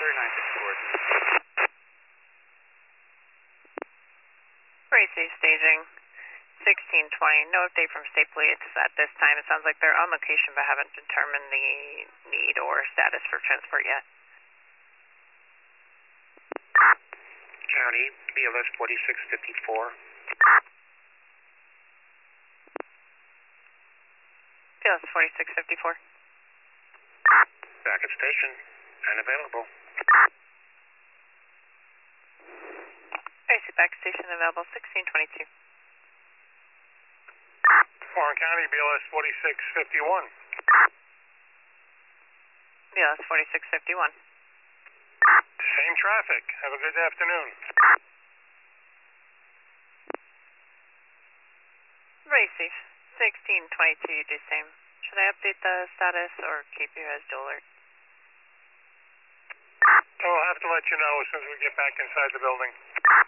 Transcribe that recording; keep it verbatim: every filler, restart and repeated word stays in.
nine six four. Racing staging, sixteen twenty. No update from state police at this time. It sounds like they're on location but haven't determined the need or status for transport yet. County, B L S forty-six fifty-four. B L S forty-six fifty-four. Back at station and available. Racing back station available, sixteen twenty-two. Warren County, B L S forty-six fifty-one. B L S forty-six fifty-one. Same traffic. Have a good afternoon. Racing sixteen twenty-two, you do same. Should I update the status or keep you as dual alert? I'll have to let you know as soon as we get back inside the building.